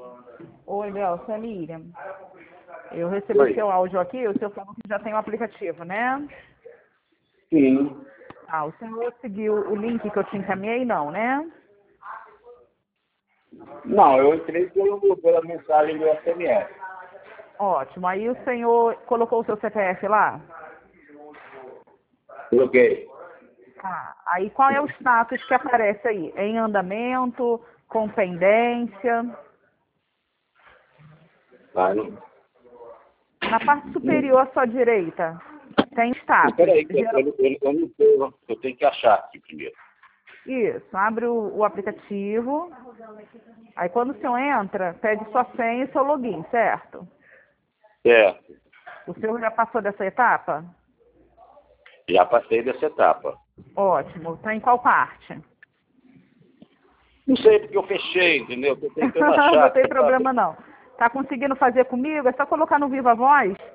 Oi, Léo, é a Miriam. Eu recebi Oi. seu áudio aqui, o senhor falou que já tem o aplicativo, né? Sim. Ah, o senhor seguiu o link que eu te encaminhei, não, né? Não, eu entrei pela mensagem do SMS. Ótimo. Aí o senhor colocou o seu CPF lá? Coloquei. Ah, aí qual é o status que aparece aí? É em andamento, com pendência? Ah, não. Na parte superior à sua direita, tem status. Espera aí, que eu não sei, eu tenho que achar aqui primeiro. Isso, abre o aplicativo. Aí quando o senhor entra, pede sua senha e seu login, certo? Certo. O senhor já passou dessa etapa? Já passei dessa etapa. Ótimo. Está em qual parte? Não sei porque eu fechei, entendeu? Eu tô tentando achar. Não tem problema não. Tá conseguindo fazer comigo? É só colocar no Viva Voz